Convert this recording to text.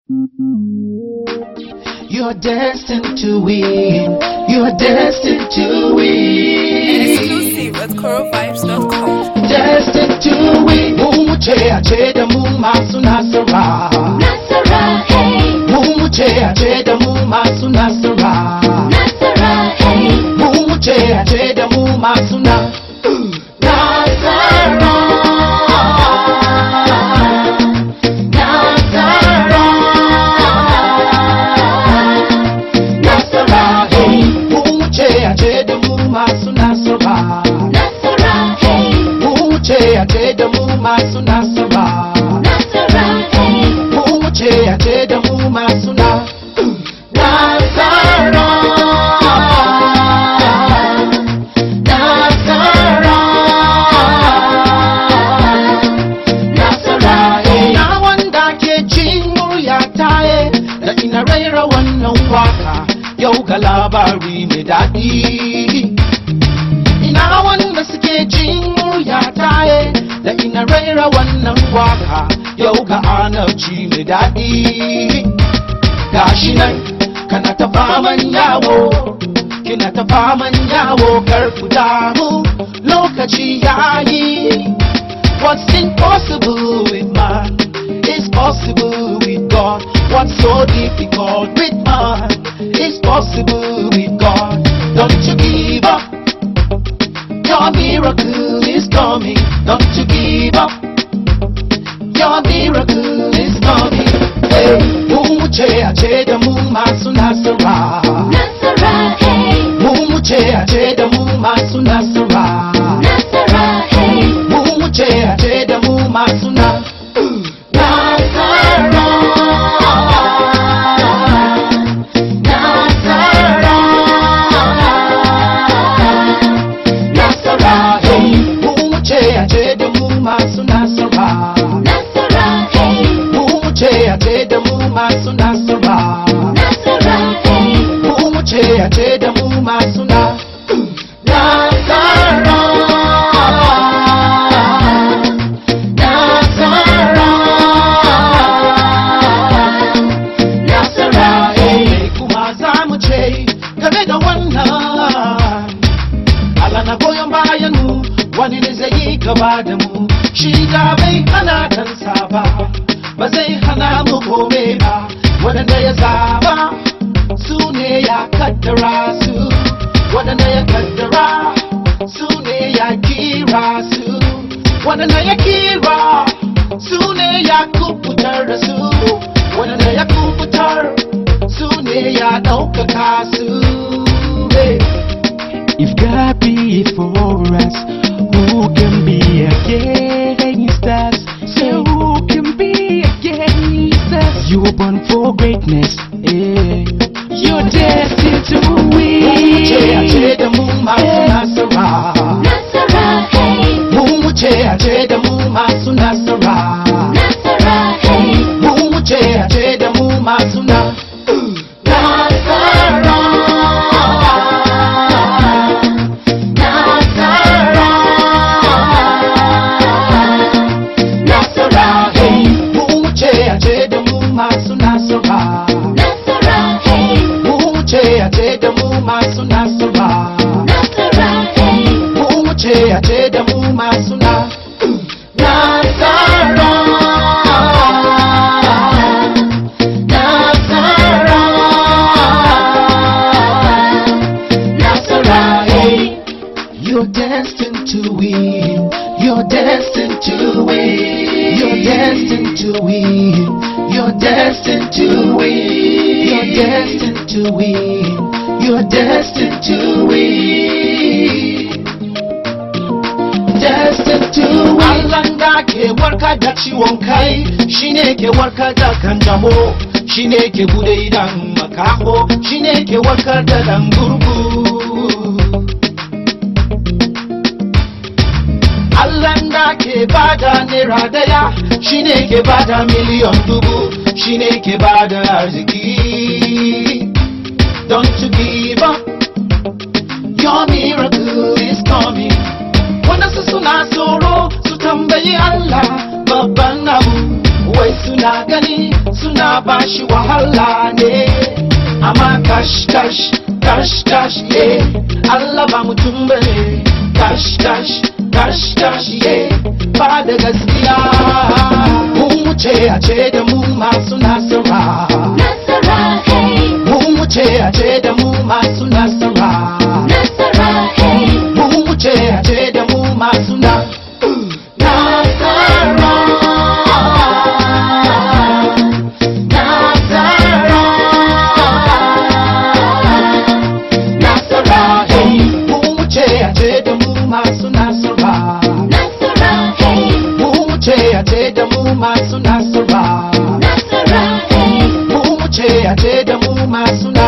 You're destined to win. You're destined to win. Exclusive at coralvibes.com. Destined to win. Mumuche acheda mumasu nasara. Nasara, hey. Mumuche acheda mumasu nasara. Nasara, hey. Mumuche acheda mumasu na. Nasara. Nasara. Nasara, hey. Mumuche acheda mumasu nasara. Nasara, hey. Mumuche acheda mumasu nasara. Nasara, hey. Mumuche acheda mumasu na. Nasara. Nasara. Nasara, hey. Na wanda ke jin murya taye da ina raira wannan waka yau ga labari mai daɗi. Ina wanda suke jin murya taye da ina raira wannan waka yau ga anabci mai daɗi. Gashi nan kana ta faman yawo, kina ta faman yawo kar ku damu lokaci yayi. What's impossible with man is possible with God. What's so difficult with man is possible with God. Don't you give up. Your miracle is coming. Don't you give up. Your miracle is coming. Hey, mumuche acheda mumasu nasara. Nasara, hey. Mumuche acheda mumasu nasara. Nasara, hey. Mumuche acheda mumasu na. Nasara. Nasara. Nasara, hey. Mumuche acheda mumasu nasara. Nasara, hey. Mumuche acheda mumasu nasara. Nasara, hey. Mumuche acheda mumasu na. Nasara. Nasara. Nasara, hey. Kuma za mu ce game da wannan Allah na goyon bayan mu, wani ne zai yi gaba da mu. Shi da bai hana kansa ba, ba zai hana mu kome ba. Waɗanda ya zaba su ne ya kaddara su, waɗanda ya kaddara su ne ya kira su, waɗanda ya kira su ne ya kubutar da su, waɗanda ya kubutar su ne ya ɗaukaka su. Hey. If God be for us, who can be against us? Say who can be against us? You were born for greatness, yeah. You're destined to Mumuche acheda win. mumasu nasara. Nasara, hey. Mumuche acheda mumasu nasara. Nasara, hey. Mumuche acheda mumasu na. Nasara. Nasara. Nasara, hey. Mumuche acheda mumasu nasara. Nasara, hey. Mumuche acheda mumasu nasara. Nasara, hey. Mumuche acheda mumasu na. Nasara. Nasara. Nasara, hey. You're destined to win. You're destined to win. You're destined to win. You're destined to win. You're destined to win. You're destined to win. Destined to win. Allah da ke warka da ciwon kai, shine ke warka da kanjamo, shine ke bude idan makaho, shine ke warkar da dan gurgu. Allah da ke bada naira daya, shine ke bada miliyon dubu, shine ke bada arziki. Don't you give up, your miracle is coming. Wanda su suna tsoro su tambayi Allah babban abu, wai wai suna gani suna bashi wahala ne, amma kash kash kash kash yeah, Allah ba mutum bane, kash kash kash kash yeah, ba da gaskiya. Mun wuce a ce da mu masu nasara, Nasara, hey, mun wuce a ce da mu masu nasara, Nasara, hey, mun wuce a ce da mu masu nasara. Nasara, hey, Mu ce a ce da mu masu